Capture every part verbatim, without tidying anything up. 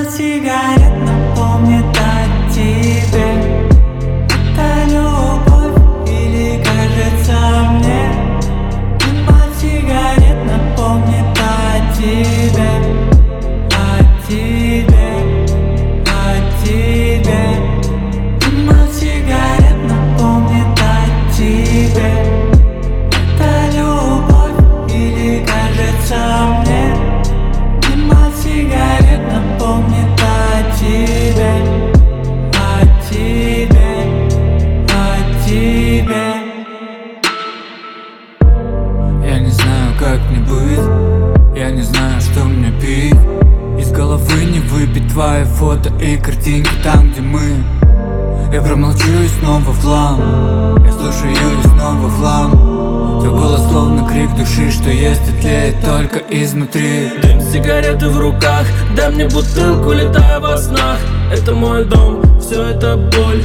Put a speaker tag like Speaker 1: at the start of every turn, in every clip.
Speaker 1: Дымок сигарет напомнит о тебе. Это любовь или кажется мне? Дымок сигарет напомнит о тебе. О тебе, о тебе. Дымок сигарет напомнит о тебе. Это любовь или кажется мне? Дымок сигарет напомнит о тебе. О тебе, о тебе.
Speaker 2: Я не знаю, как мне быть, я не знаю, что мне пить. Из головы не выбить твои фото и картинки там, где мы. Я промолчу и снова в хлам. Я слушаю и снова в хлам. Твой голос словно крик души, что если тлеет только изнутри.
Speaker 3: Дым сигареты в руках, дай мне бутылку, летая во снах. Это мой дом, все это боль.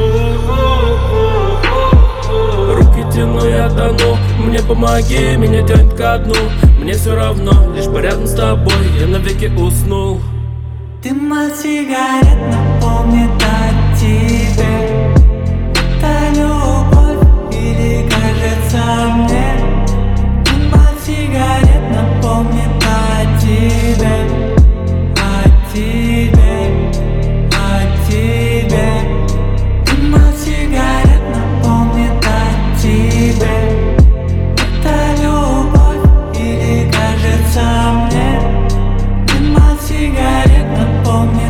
Speaker 3: Руки тяну, я тону. Мне помоги, меня тянет ко дну. Мне все равно, лишь бы рядом с тобой я навеки уснул.
Speaker 1: Дымок сигарет напомнит о тебе. Это любовь или кажется мне? Дымок сигарет напомнит о тебе. О тебе, о тебе. Дымок сигарет напомнит о тебе. Это любовь или кажется мне? Дымок сигарет напомнит